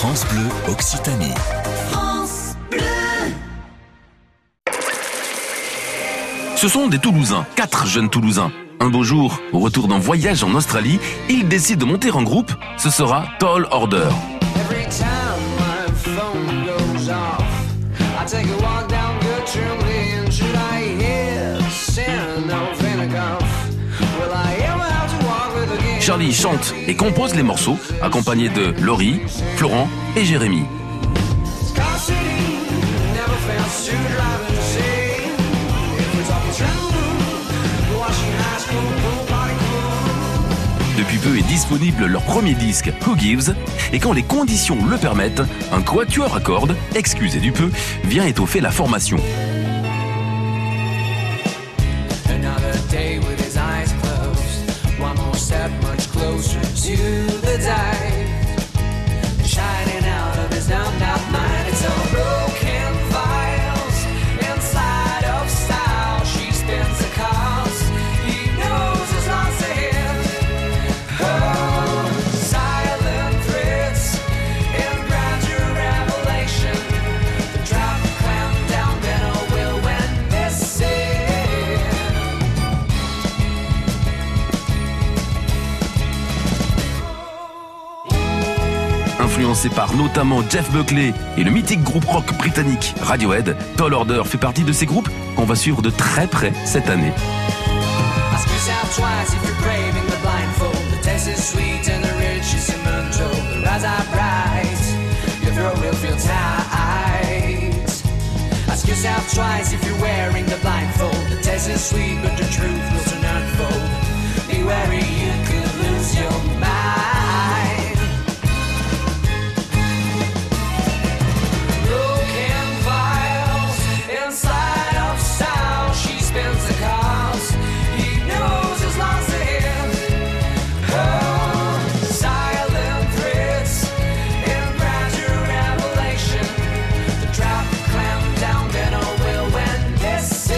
France Bleu Occitanie. France Bleu. Ce sont des Toulousains, 4 jeunes Toulousains. Un beau jour, au retour d'un voyage en Australie, ils décident de monter en groupe. Ce sera Tall Order. Charlie chante et compose les morceaux, accompagné de Laurie, Florent et Jérémy. Depuis peu est disponible leur premier disque, Who Gives, et quand les conditions le permettent, un quatuor à cordes, excusez du peu, vient étoffer la formation. Influencé par notamment Jeff Buckley et le mythique groupe rock britannique Radiohead, Tall Order fait partie de ces groupes qu'on va suivre de très près cette année.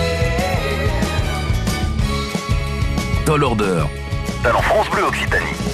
Tall Order, talent France Bleu Occitanie.